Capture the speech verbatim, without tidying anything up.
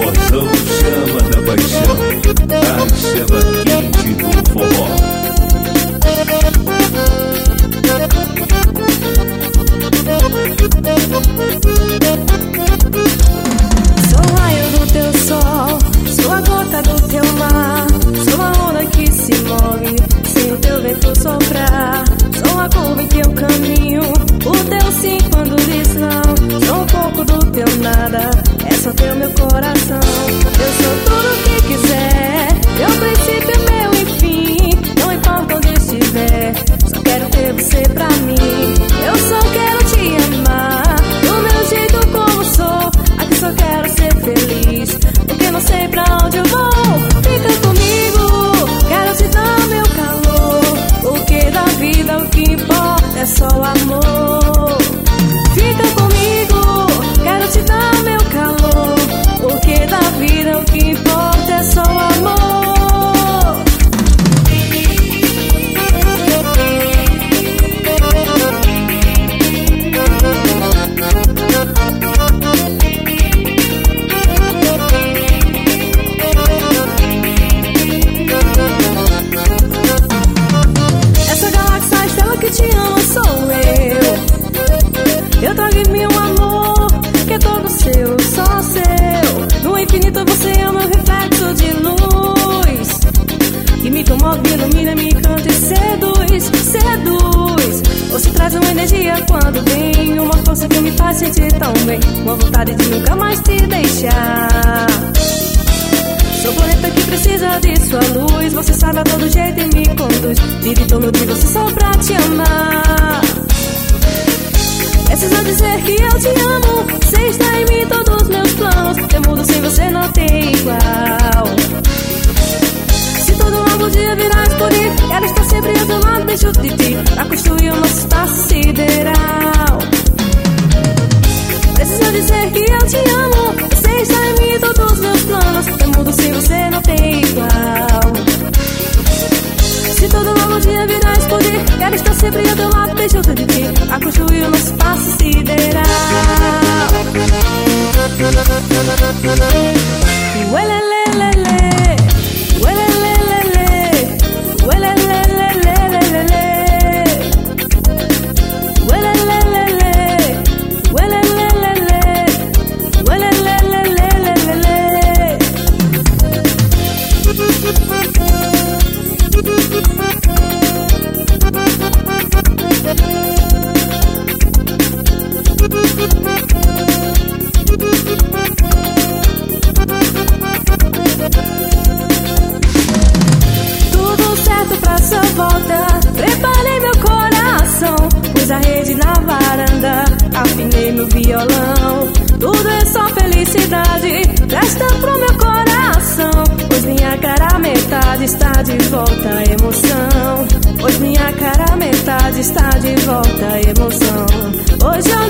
forrozão chama da paixão, a chama quente do forró. Sou o raio do teu sol, sou a gota do teu mar, sou a onda que se move sem o teu vento soprar. Sou a curva em que eu caminho, o teu sim quando diz não. Sou um pouco do teu nada, é só teu meu coração. Eu sou tudo o que quiser, meu princípio, meu enfim. Não importa onde estiver, só quero ter você pra mim. Eu só quero te amar, do meu jeito como sou. Aqui só quero ser feliz, porque não sei pra onde eu vou. Fica comigo, quero te dar meu calor, porque da vida o que importa é só o amor. Fica comigo, quero te dar meu calor, porque da vida o que importa é só o amor. Essa galáxia, a estrela que te ama sou eu. Eu trago em mim um amor que é todo seu, só seu. No infinito você é o meu reflexo de luz, que me comove, ilumina, me encanta e seduz, seduz. Você traz uma energia quando vem, uma força que me faz sentir tão bem, uma vontade de nunca mais te deixar. Sou o planeta que precisa de sua luz, você sabe a todo jeito e me conduz. Vive em torno de você só pra te amar. Preciso dizer que eu te amo, você está em mim, todos os meus planos. Eu mudo sem você, não tem igual. Se todo algum dia virar explodir, quero estar sempre ao teu lado, deixo de ti, pra construir o nosso espaço sideral. Preciso dizer que eu te amo, você está em mim, todos os meus planos. Eu mudo sem você, não tem igual. Se todo algum dia virar explodir, quero estar sempre ao teu lado, deixo de ti, a construir o nosso espaço sideral. Uelelelele, uelelelele, uelelelelelele, uelelelele, uelelelele, uelelelelelele. Tudo certo pra sua volta, preparei meu coração, pus a rede na varanda, afinei meu violão. Tudo é só felicidade, presta pro meu coração, pois minha cara metade está de volta a emoção. Pois minha cara metade está de volta a emoção. Hoje eu